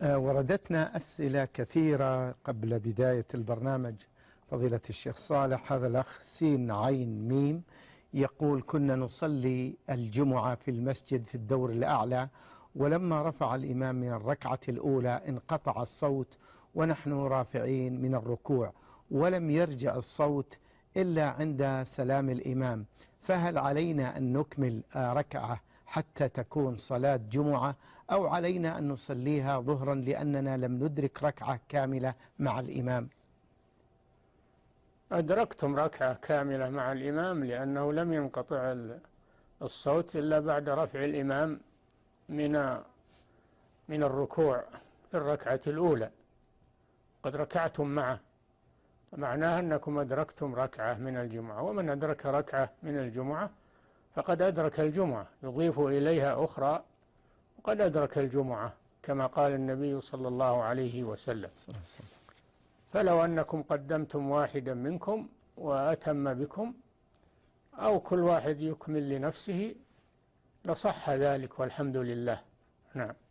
وردتنا أسئلة كثيرة قبل بداية البرنامج فضيلة الشيخ صالح. هذا الأخ سين عين ميم يقول: كنا نصلي الجمعة في المسجد في الدور الأعلى، ولما رفع الإمام من الركعة الأولى انقطع الصوت ونحن رافعين من الركوع، ولم يرجع الصوت إلا عند سلام الإمام، فهل علينا أن نكمل ركعة حتى تكون صلاة جمعة، أو علينا أن نصليها ظهرا لأننا لم ندرك ركعة كاملة مع الإمام؟ أدركتم ركعة كاملة مع الإمام، لأنه لم ينقطع الصوت إلا بعد رفع الإمام من الركوع في الركعة الأولى، قد ركعتم معه، معناها أنكم أدركتم ركعة من الجمعة. ومن أدرك ركعة من الجمعة فقد أدرك الجمعة، يضيف إليها أخرى وقد أدرك الجمعة، كما قال النبي صلى الله عليه وسلم. فلو أنكم قدمتم واحدا منكم وأتم بكم، أو كل واحد يكمل لنفسه، لصح ذلك والحمد لله. نعم.